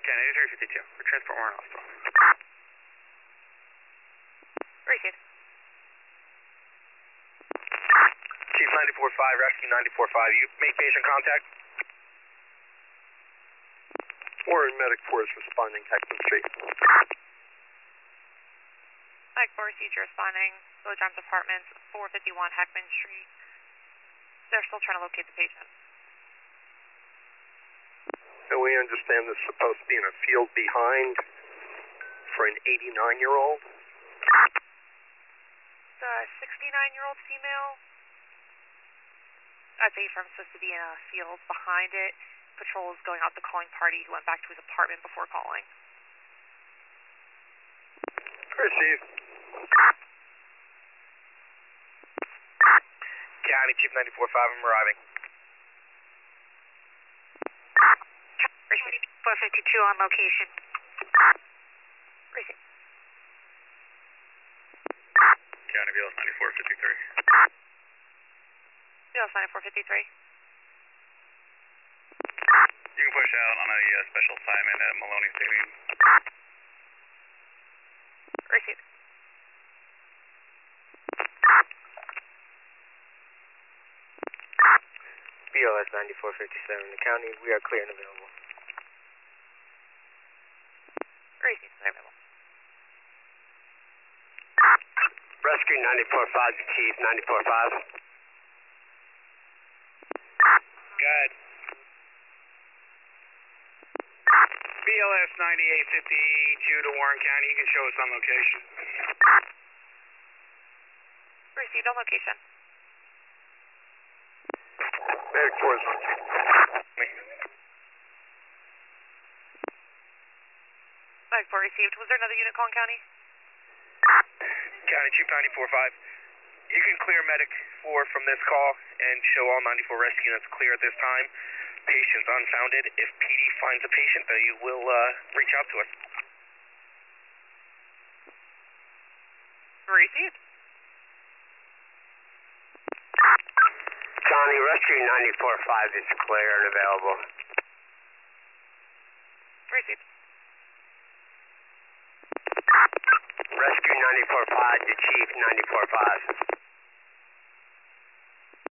Ken 8352, for Transport Warren Hospital. Received. Chief 94-5, Rescue 94-5, you make patient contact? Warren Medic Force responding, Heckman Street. Mike 4 received, responding. Village Arms Apartments, 451 Heckman Street. They're still trying to locate the patient. And we understand this is supposed to be in a field behind for an 89-year-old. The 69-year-old female, I'd say from supposed to be in a field behind it. Patrol is going out the calling party. He went back to his apartment before calling. Received. County Chief 94-5, I'm arriving. Received. 452 on location. Received. County BLS 9453. BLS 9453. You can push out on a special assignment at Maloney Stadium. Received. BLS 9457, the county, we are clear and available. Received. Available. Rescue 94-5 to Chief 94-5. Good. BLS 9852 to Warren County, you can show us on location. Received on location. Medic Force on Mike 4 received. Was there another unit calling county? County Chief 94-5, you can clear Medic 4 from this call and show all 94 rescue units clear at this time. Patient's unfounded. If PD finds a patient, they will reach out to us. Received. County Rescue 94-5 is clear and available. Received. Rescue 94-5 to Chief 94-5.